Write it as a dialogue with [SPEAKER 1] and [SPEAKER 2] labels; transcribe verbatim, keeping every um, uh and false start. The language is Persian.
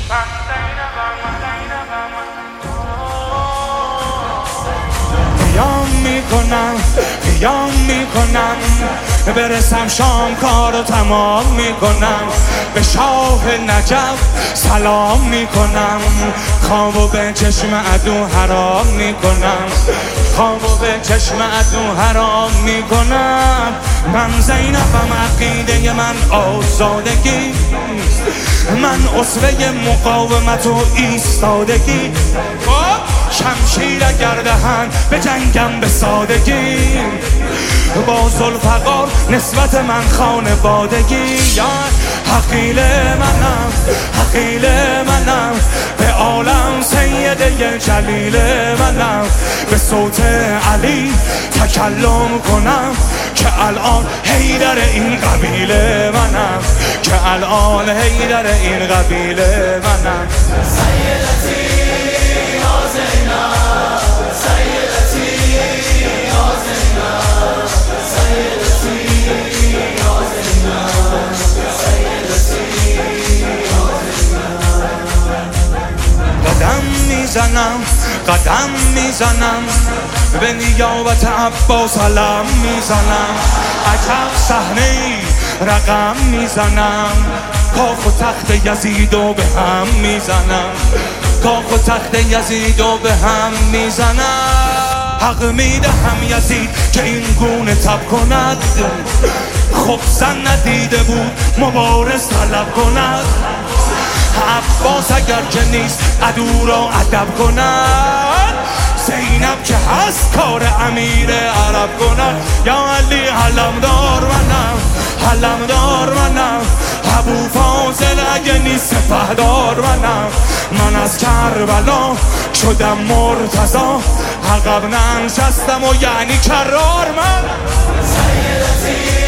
[SPEAKER 1] قیام میکنم قیام میکنم برسم شام کارو تمام میکنم به شاه نجف سلام میکنم خوابو به چشم عدو حرام میکنم خوابو به چشم عدو حرام میکنم من زینبم عقیده من آزادگی من اسوه مقاومت و ایستادگی شمشیر اگر دهن به جنگم به سادگی با ذوالفقار نسبت من خانوادگی یا حقیل منم حقیل منم به عالم سیده جلیل منم به صوت علی تکلم کنم که الان حیدر این قبیله منم که الان حیدر این قبیله منم
[SPEAKER 2] سیدتی یا زینب سیدتی یا زینب سیدتی یا زینب سیدتی یا زینب
[SPEAKER 1] قدم میزنم قدم میزنم به نیابت عباس علم میزنم عجب صحنه‌ای رقم میزنم کاخ و تخت یزیدو به هم میزنم کاخ و تخت یزیدو به هم میزنم حق میدهم یزید که این گونه تب کند خب زن ندیده بود مبارز طلب کند عباس اگر که نیست عدو را ادب کند زینب که هست کار امیر عرب کند یا علی علمدار منم علمدار منم ابو فاضل اگه نیست سپهدار منم من از کربلا شدم مرتضی عقب ننشستم و یعنی کرار من
[SPEAKER 2] سیدتی